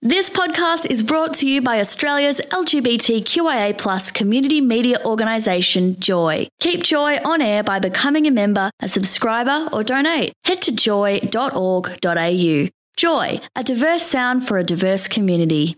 This podcast is brought to you by Australia's LGBTQIA+ community media organisation, Joy. Keep Joy on air by becoming a member, a subscriber or donate. Head to joy.org.au. Joy, a diverse sound for a diverse community.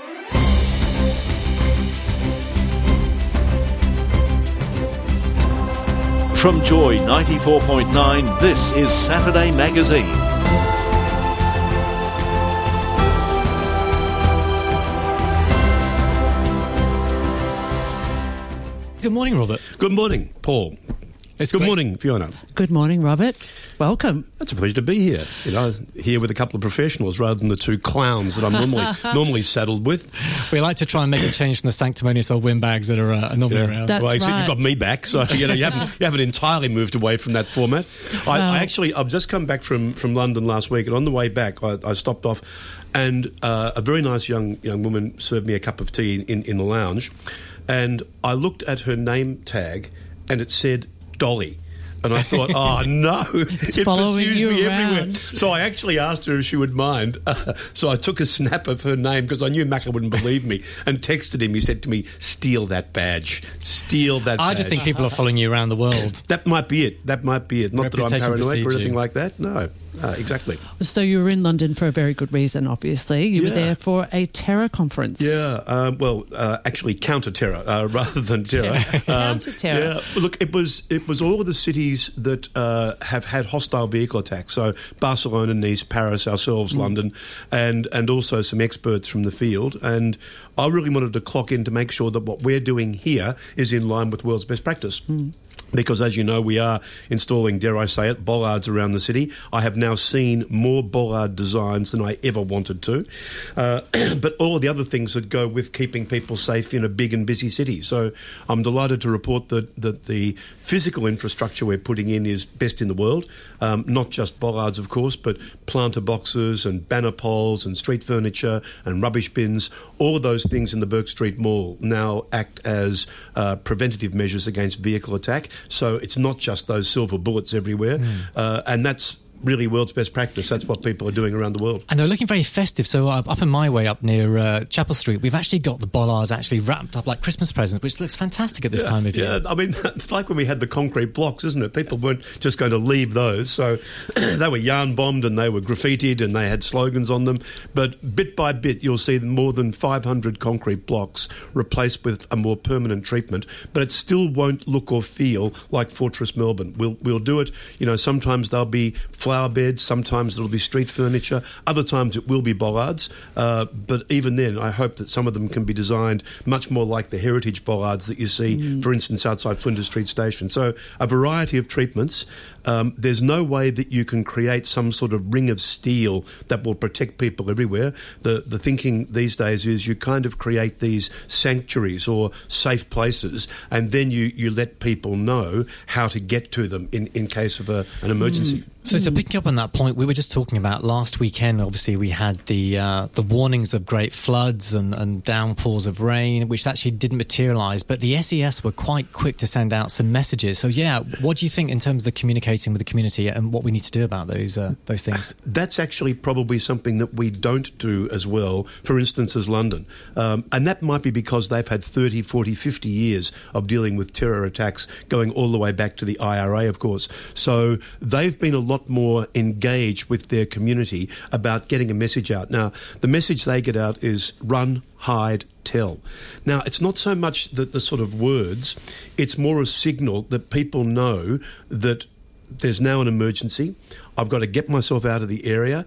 From Joy 94.9, this is Saturday Magazine. Good morning, Robert. Good morning, Paul. Good morning, Fiona. Good morning, Robert. Welcome. It's a pleasure to be here. Here with a couple of professionals rather than the two clowns that I'm normally saddled with. We like to try and make a change from the sanctimonious old windbags that are normally around. That's except right. You've got me back, so you haven't entirely moved away from that format. I've just come back from London last week, and on the way back, I stopped off, and a very nice young woman served me a cup of tea in the lounge, and I looked at her name tag, and it said Dolly. And I thought, oh no, it pursues me everywhere. So I actually asked her if she would mind. So I took a snap of her name because I knew Macca wouldn't believe me, and texted him. He said to me, steal that badge. Steal that badge. I just think people are following you around the world. That might be it. Not that I'm paranoid or anything like that. No. Exactly. So you were in London for a very good reason, obviously. You were there for a terror conference. Yeah, actually counter-terror rather than terror. Counter-terror. Yeah, look, it was all of the cities that have had hostile vehicle attacks. So Barcelona, Nice, Paris, ourselves, London, and also some experts from the field. And I really wanted to clock in to make sure that what we're doing here is in line with world's best practice. Because, as you know, we are installing, dare I say it, bollards around the city. I have now seen more bollard designs than I ever wanted to. But all of the other things that go with keeping people safe in a big and busy city. So I'm delighted to report that the physical infrastructure we're putting in is best in the world. Not just bollards, of course, but planter boxes and banner poles and street furniture and rubbish bins. All of those things in the Burke Street Mall now act as preventative measures against vehicle attack. So it's not just those silver bullets everywhere. And that's really world's best practice. That's what people are doing around the world. And they're looking very festive. So up in my way, up near Chapel Street, we've actually got the bollards actually wrapped up like Christmas presents, which looks fantastic at this time of year. Yeah, I mean, it's like when we had the concrete blocks, isn't it? People weren't just going to leave those. So they were yarn bombed and they were graffitied and they had slogans on them. But bit by bit, you'll see more than 500 concrete blocks replaced with a more permanent treatment. But it still won't look or feel like Fortress Melbourne. We'll do it. Sometimes they'll be flower beds, sometimes it'll be street furniture, other times it will be bollards, but even then I hope that some of them can be designed much more like the heritage bollards that you see, for instance, outside Flinders Street Station. So a variety of treatments. There's no way that you can create some sort of ring of steel that will protect people everywhere. The thinking these days is you kind of create these sanctuaries or safe places, and then you let people know how to get to them in case of an emergency. So picking up on that point, we were just talking about last weekend, obviously we had the warnings of great floods and downpours of rain, which actually didn't materialise, but the SES were quite quick to send out some messages. So what do you think in terms of the communicating with the community and what we need to do about those things? That's actually probably something that we don't do as well, for instance, as London. And that might be because they've had 30, 40, 50 years of dealing with terror attacks, going all the way back to the IRA, of course. So they've been a lot more engaged with their community about getting a message out. Now, the message they get out is run, hide, tell. Now, it's not so much the sort of words, it's more a signal that people know that there's now an emergency. I've got to get myself out of the area,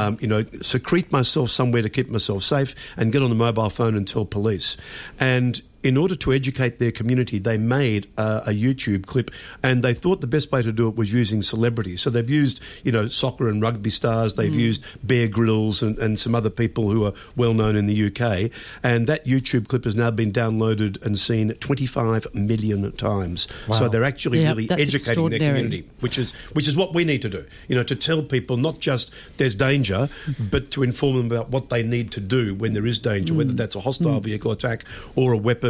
secrete myself somewhere to keep myself safe and get on the mobile phone and tell police. And in order to educate their community, they made a YouTube clip, and they thought the best way to do it was using celebrities. So they've used, soccer and rugby stars. They've used Bear Grylls and some other people who are well known in the UK. And that YouTube clip has now been downloaded and seen 25 million times. Wow. So they're actually really educating their community, which is what we need to do. To tell people not just there's danger, but to inform them about what they need to do when there is danger, whether that's a hostile vehicle attack or a weapon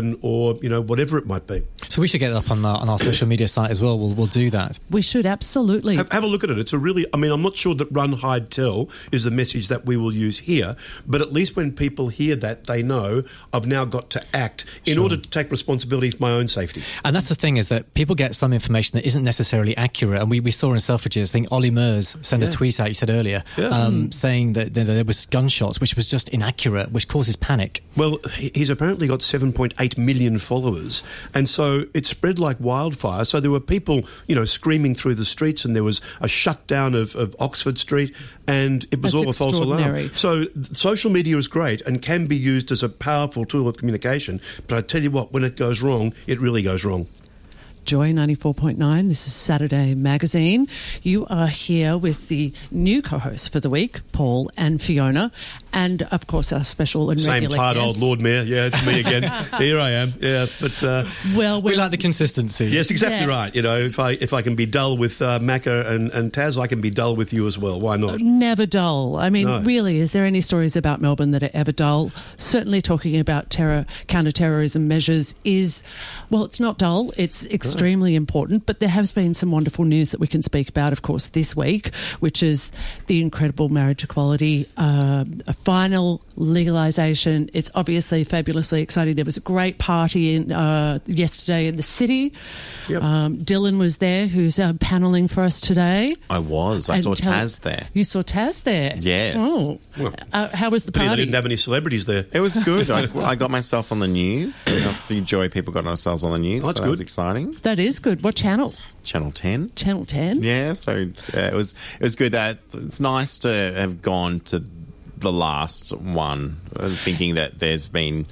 election or, whatever it might be. So we should get it up on our social media site as well. We'll do that. We should, absolutely. Have a look at it. It's I'm not sure that run, hide, tell is the message that we will use here, but at least when people hear that, they know I've now got to act in order to take responsibility for my own safety. And that's the thing, is that people get some information that isn't necessarily accurate. And we saw in Selfridges, I think Ollie Murs sent a tweet out, you said earlier, saying that there was gunshots, which was just inaccurate, which causes panic. Well, he's apparently got 7.8 million followers, and so it spread like wildfire. So there were people, screaming through the streets, and there was a shutdown of Oxford Street, and it was all a false alarm. So social media is great and can be used as a powerful tool of communication, but I tell you what, when it goes wrong, it really goes wrong. Joy 94.9, this is Saturday Magazine. You are here with the new co-hosts for the week, Paul and Fiona, and of course our special and regular Same tired old Lord Mayor, it's me again. Here I am, but we like the consistency. Yes, exactly right. If I can be dull with Macca and Taz, I can be dull with you as well. Why not? Never dull. I mean, really, is there any stories about Melbourne that are ever dull? Certainly talking about counter-terrorism measures is, well, it's not dull, it's extremely important, but there has been some wonderful news that we can speak about, of course, this week, which is the incredible marriage equality, a final legalisation. It's obviously fabulously exciting. There was a great party yesterday in the city. Yep. Dylan was there, who's panelling for us today. I was. I saw Taz there. You saw Taz there? Yes. Oh. How was the party? They didn't have any celebrities there. It was good. I got myself on the news. A few Joy people got themselves on the news. That's good. That was exciting. That is good. What channel? Channel 10. Channel 10? Yeah, so it was good. That it's nice to have gone to the last one, thinking that there's been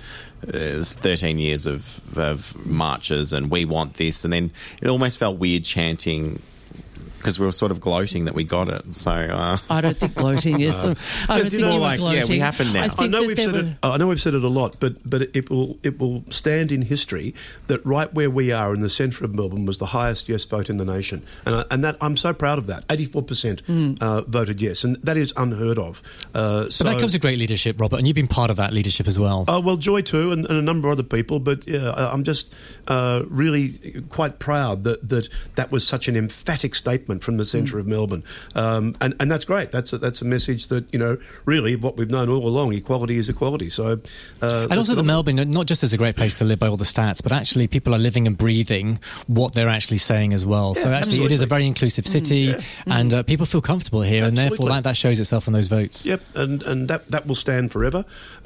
13 years of marches and we want this, and then it almost felt weird chanting because we were sort of gloating that we got it. So I don't think gloating is the. I don't think more we happen now. I know we've said it a lot, but it will stand in history that right where we are in the centre of Melbourne was the highest yes vote in the nation, and that I'm so proud of that. 84% voted yes, and that is unheard of. But that comes with great leadership, Robert, and you've been part of that leadership as well. Well, Joy too, and a number of other people. But I'm just really quite proud that was such an emphatic statement from the centre of Melbourne, and that's great. That's a message that really what we've known all along: equality is equality. So, and also that Melbourne, not just as a great place to live by all the stats, but actually people are living and breathing what they're actually saying as well. Yeah, so actually, it is a very inclusive city, and people feel comfortable here, and therefore that shows itself in those votes. Yep, and that will stand forever.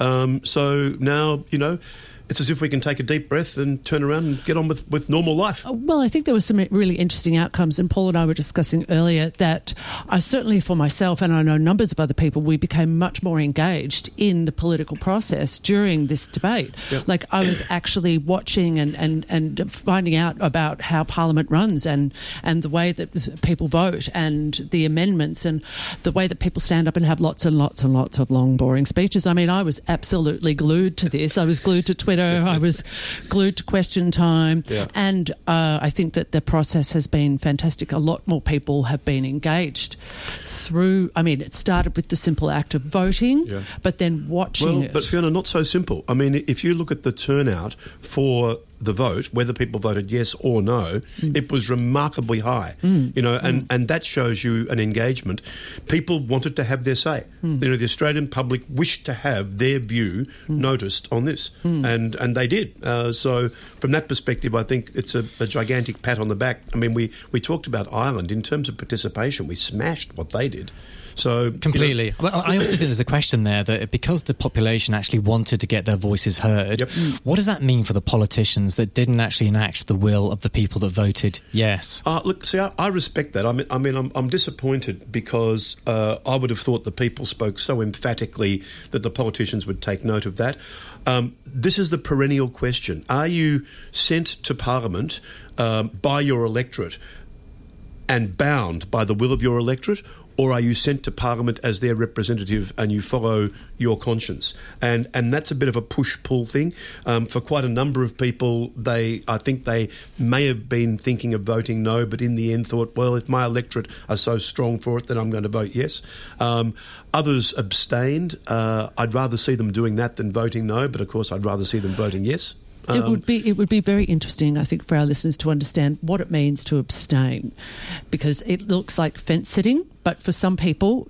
So now it's as if we can take a deep breath and turn around and get on with normal life. Well, I think there were some really interesting outcomes, and Paul and I were discussing earlier that I certainly for myself, and I know numbers of other people, we became much more engaged in the political process during this debate. Yep. Like I was actually watching and finding out about how Parliament runs and the way that people vote and the amendments and the way that people stand up and have lots and lots and lots of long, boring speeches. I mean, I was absolutely glued to this. I was glued to Twitter. I was glued to Question Time, and I think that the process has been fantastic. A lot more people have been engaged through. I mean, it started with the simple act of voting, but then watching it. But Fiona, not so simple. I mean, if you look at the turnout for the vote, whether people voted yes or no, it was remarkably high. And that shows you an engagement. People wanted to have their say. The Australian public wished to have their view noticed on this, and they did. So from that perspective, I think it's a gigantic pat on the back. I mean, we talked about Ireland in terms of participation. We smashed what they did. So completely. Well, I also think there's a question there that because the population actually wanted to get their voices heard, what does that mean for the politicians that didn't actually enact the will of the people that voted yes? Look, see, I respect that. I mean, I'm disappointed because I would have thought the people spoke so emphatically that the politicians would take note of that. This is the perennial question. Are you sent to Parliament by your electorate and bound by the will of your electorate, or are you sent to Parliament as their representative and you follow your conscience? And that's a bit of a push-pull thing. For quite a number of people, I think they may have been thinking of voting no, but in the end thought, well, if my electorate are so strong for it, then I'm going to vote yes. Others abstained. I'd rather see them doing that than voting no, but of course I'd rather see them voting yes. It would be very interesting, I think, for our listeners to understand what it means to abstain, because it looks like fence sitting. But for some people,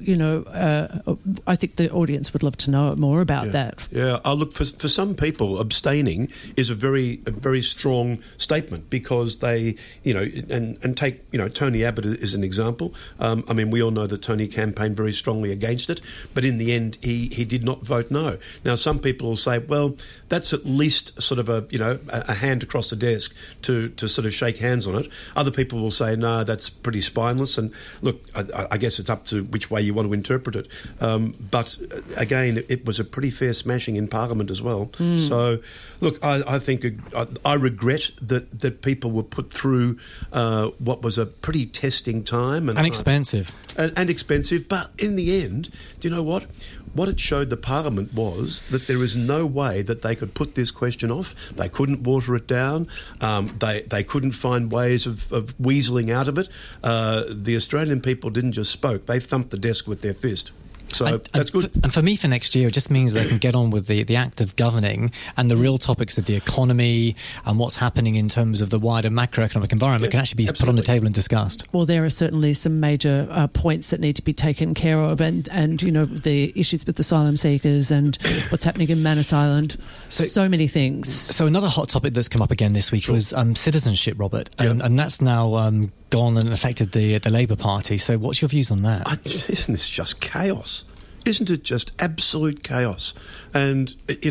I think the audience would love to know more about that. Yeah, look, for some people, abstaining is a very strong statement, because they, and take, Tony Abbott as an example. I mean, we all know that Tony campaigned very strongly against it, but in the end, he did not vote no. Now, some people will say, well, that's at least sort of a hand across the desk to sort of shake hands on it. Other people will say, no, that's pretty spineless. And look, I guess it's up to which way you want to interpret it. But again, it was a pretty fair smashing in Parliament as well. So, look, I think I regret that people were put through what was a pretty testing time. And expensive. And expensive. But in the end, do you know what? What it showed the Parliament was that there is no way that they could put this question off. They couldn't water it down. They couldn't find ways of weaseling out of it. The Australian people didn't just spoke. They thumped the desk with their fist. So that's good. And for me, for next year, it just means they can get on with the act of governing and the real topics of the economy and what's happening in terms of the wider macroeconomic environment can actually be put on the table and discussed. Well, there are certainly some major points that need to be taken care of, and the issues with asylum seekers and what's happening in Manus Island. So many things. So another hot topic that's come up again this week was citizenship, Robert, and that's now gone and affected the Labour Party. So what's your views on that? Isn't this just chaos? Isn't it just absolute chaos? And,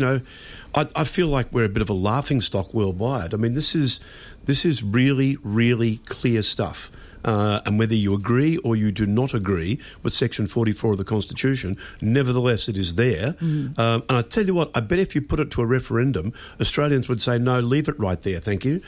I feel like we're a bit of a laughingstock worldwide. I mean, this is really, really clear stuff. And whether you agree or you do not agree with Section 44 of the Constitution, nevertheless, it is there. And I tell you what, I bet if you put it to a referendum, Australians would say, no, leave it right there, thank you.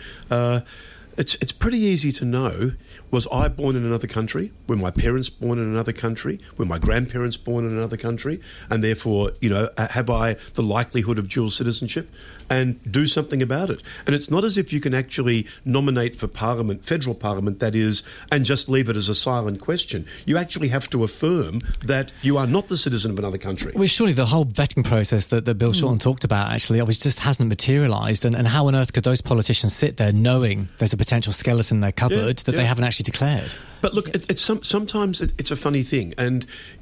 It's pretty easy to know, was I born in another country? Were my parents born in another country? Were my grandparents born in another country? And therefore, have I the likelihood of dual citizenship? And do something about it. And it's not as if you can actually nominate for Parliament, federal Parliament, that is, and just leave it as a silent question. You actually have to affirm that you are not the citizen of another country. Well, surely the whole vetting process that Bill Shorten talked about actually just hasn't materialised. And how on earth could those politicians sit there knowing there's a potential skeleton in their cupboard that they haven't actually declared? But look, sometimes it's a funny thing. And,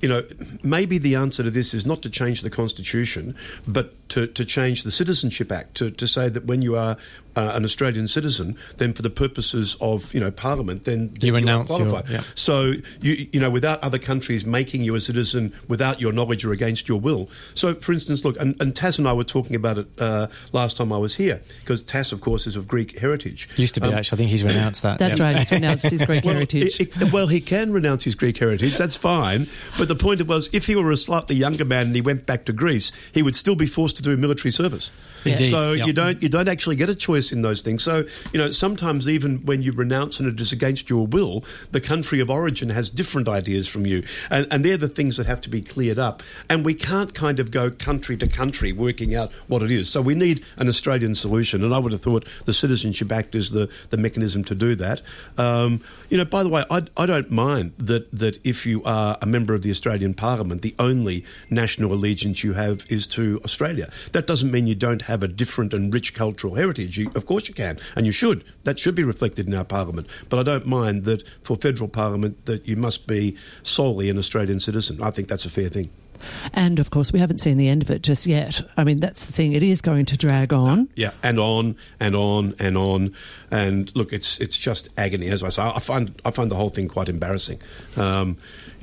maybe the answer to this is not to change the Constitution, but to change the Citizenship Act, to say that when you are an Australian citizen, then for the purposes of, Parliament, then you renounce qualified. So, without other countries making you a citizen without your knowledge or against your will. So, for instance, look, and Taz and I were talking about it last time I was here, because Taz, of course, is of Greek heritage. Used to be, actually. I think he's renounced that. That's right, he's renounced his Greek heritage. He can renounce his Greek heritage, that's fine. But the point was, if he were a slightly younger man and he went back to Greece, he would still be forced to do military service. Indeed. So you don't actually get a choice in those things. So, sometimes even when you renounce and it is against your will, the country of origin has different ideas from you. And they're the things that have to be cleared up. And we can't kind of go country to country working out what it is. So we need an Australian solution. And I would have thought the Citizenship Act is the mechanism to do that. By the way, I don't mind that if you are a member of the Australian Parliament, the only national allegiance you have is to Australia. That doesn't mean you don't have a different and rich cultural heritage. Of course you can, and you should. That should be reflected in our Parliament. But I don't mind that for federal Parliament that you must be solely an Australian citizen. I think that's a fair thing. And, of course, we haven't seen the end of it just yet. I mean, that's the thing. It is going to drag on. Yeah, and on and on and on. And, look, it's just agony. As I say, I find the whole thing quite embarrassing. And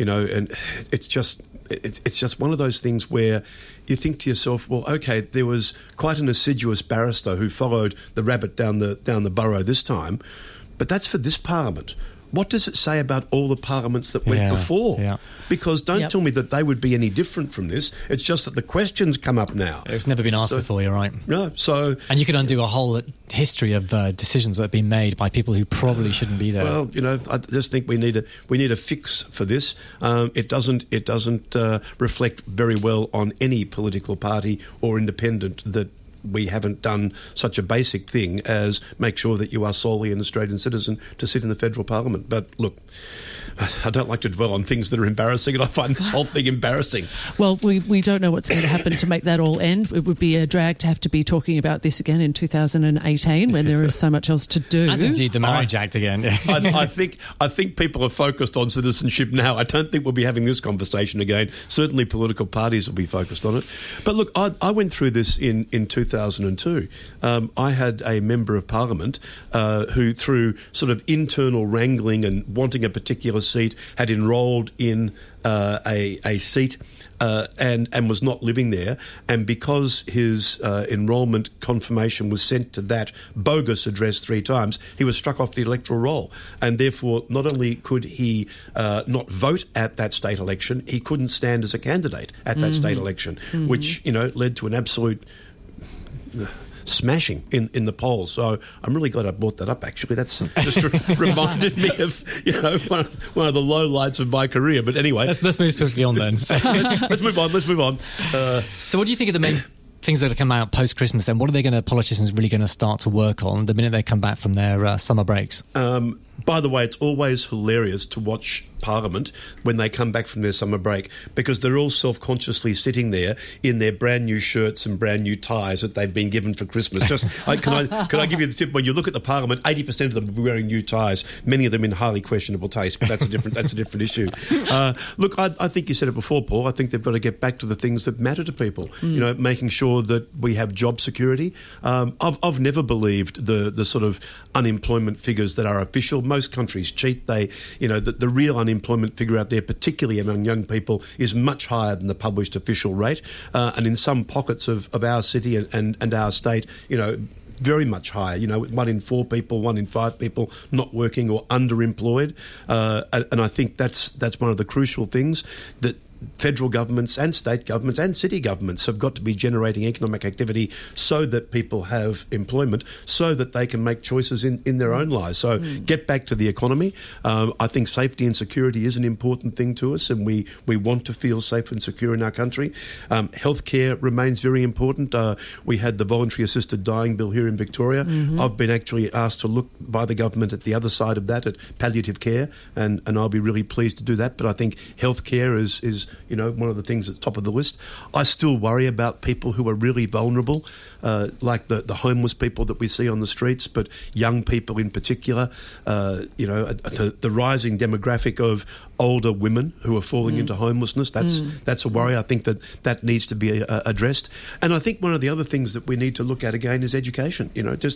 it's just one of those things where you think to yourself, well, okay, there was quite an assiduous barrister who followed the rabbit down the burrow this time, but that's for this Parliament. What does it say about all the parliaments that went before? Yeah. Because don't tell me that they would be any different from this. It's just that the questions come up now. It's never been asked before, you're right. No, so... And you could undo a whole history of decisions that have been made by people who probably shouldn't be there. Well, I just think we need a fix for this. It doesn't reflect very well on any political party or independent that we haven't done such a basic thing as make sure that you are solely an Australian citizen to sit in the federal Parliament. But look, I don't like to dwell on things that are embarrassing, and I find this whole thing embarrassing. Well, we don't know what's going to happen to make that all end. It would be a drag to have to be talking about this again in 2018 when there is so much else to do. As indeed the Marriage Act again. I think people are focused on citizenship now. I don't think we'll be having this conversation again. Certainly political parties will be focused on it. But look, I went through this in 2002. I had a member of Parliament who, through sort of internal wrangling and wanting a particular seat, had enrolled in a seat and was not living there. And because his enrolment confirmation was sent to that bogus address 3 times, he was struck off the electoral roll. And therefore, not only could he not vote at that state election, he couldn't stand as a candidate at that state election, which, led to an absolute smashing in the polls. So I'm really glad I brought that up, actually. That's just reminded me of, one of the low lights of my career. But anyway. Let's move swiftly on then. Let's move on. So what do you think of the main things that are coming out post-Christmas then? What are politicians really going to start to work on the minute they come back from their summer breaks? By the way, it's always hilarious to watch Parliament when they come back from their summer break, because they're all self-consciously sitting there in their brand new shirts and brand new ties that they've been given for Christmas. Can I give you the tip? When you look at the Parliament, 80% of them will be wearing new ties, many of them in highly questionable taste, but that's a different issue. Look, I think you said it before, Paul. I think they've got to get back to the things that matter to people. Making sure that we have job security. I've never believed the sort of unemployment figures that are official. Most countries cheat. The real unemployment figure out there, particularly among young people, is much higher than the published official rate. And in some pockets of our city and our state, very much higher. 1 in 4 people, 1 in 5 people not working or underemployed. And I think that's one of the crucial things that federal governments and state governments and city governments have got to be generating economic activity so that people have employment, so that they can make choices in their own lives. So get back to the economy. I think safety and security is an important thing to us, and we want to feel safe and secure in our country. Healthcare remains very important. We had the voluntary assisted dying bill here in Victoria. I've been actually asked to look by the government at the other side of that, at palliative care, and I'll be really pleased to do that. But I think healthcare is one of the things at the top of the list. I still worry about people who are really vulnerable, like the homeless people that we see on the streets, but young people in particular. The rising demographic of older women who are falling into homelessness. That's a worry. I think that needs to be addressed. And I think one of the other things that we need to look at again is education.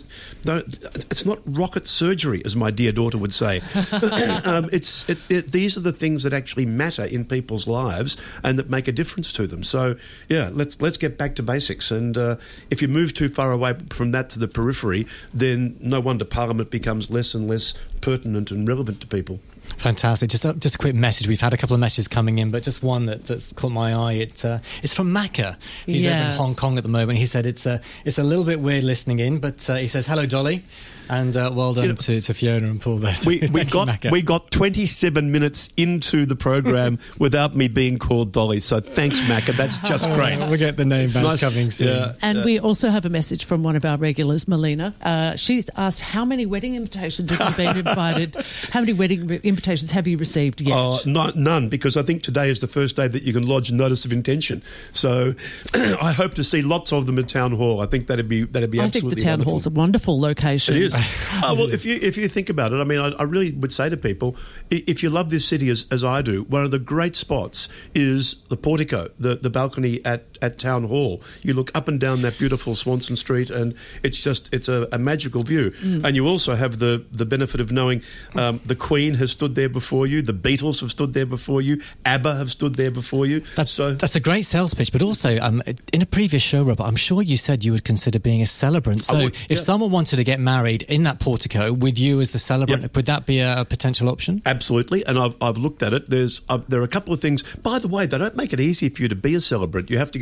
It's not rocket surgery, as my dear daughter would say. These are the things that actually matter in people's lives and that make a difference to them. So, yeah, let's get back to basics. And if you move too far away from that to the periphery, then no wonder Parliament becomes less and less pertinent and relevant to people. Fantastic. Just a quick message. We've had a couple of messages coming in, but just one that's caught my eye. It's from Macca. He's over in Hong Kong at the moment. He said it's a little bit weird listening in, but he says, hello, Dolly. And well done to Fiona and Paul there. We got 27 minutes into the program without me being called Dolly. So thanks, Macca. That's just great. We'll get the name badge coming soon. Yeah. And we also have a message from one of our regulars, Melina. She's asked, how many wedding invitations have you been invited? How many wedding invitations have you received yet? None, because I think today is the first day that you can lodge a notice of intention. So I hope to see lots of them at Town Hall. I think that'd be absolutely wonderful. I think the Town Hall's a wonderful location. It is. Well, if you think about it, I mean, I really would say to people, if you love this city as I do, one of the great spots is the portico, the balcony at Town Hall. You look up and down that beautiful Swanson Street, and it's a magical view. And you also have the benefit of knowing the Queen has stood there before you, the Beatles have stood there before you, ABBA have stood there before you. That's a great sales pitch, but also in a previous show, Robert, I'm sure you said you would consider being a celebrant. So if someone wanted to get married in that portico with you as the celebrant, would that be a potential option? Absolutely, and I've looked at it. There are a couple of things. By the way, they don't make it easy for you to be a celebrant. You have to get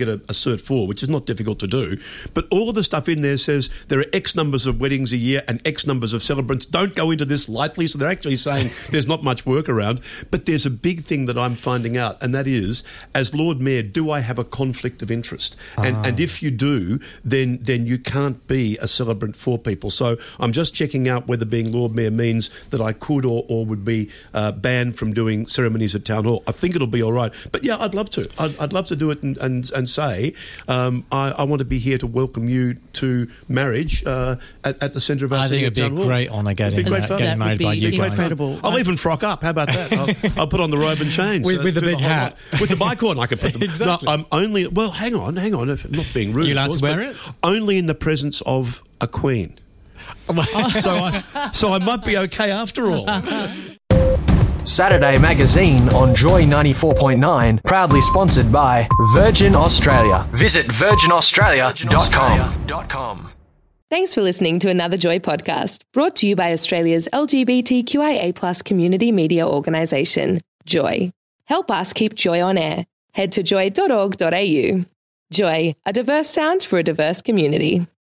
get a Cert 4, which is not difficult to do. But all of the stuff in there says there are X numbers of weddings a year and X numbers of celebrants. Don't go into this lightly. So they're actually saying there's not much work around. But there's a big thing that I'm finding out, and that is, as Lord Mayor, do I have a conflict of interest? And if you do, then you can't be a celebrant for people. So I'm just checking out whether being Lord Mayor means that I could or would be banned from doing ceremonies at Town Hall. I think it'll be all right. But yeah, I'd love to. I'd love to do it and say, I want to be here to welcome you to marriage at the centre of our city. I think it'd be a great honour getting married by you guys. Incredible. I'll even frock up. How about that? I'll put on the robe and chains. With the big hat. With the bike on, I could put them. Exactly. No, I'm only... Well, hang on. If I'm not being rude. Are you allowed to wear it? Only in the presence of a queen. So I might be okay after all. Saturday Magazine on Joy 94.9, proudly sponsored by Virgin Australia. Visit virginaustralia.com. Thanks for listening to another Joy podcast, brought to you by Australia's LGBTQIA+ community media organisation, Joy. Help us keep Joy on air. Head to joy.org.au. Joy, a diverse sound for a diverse community.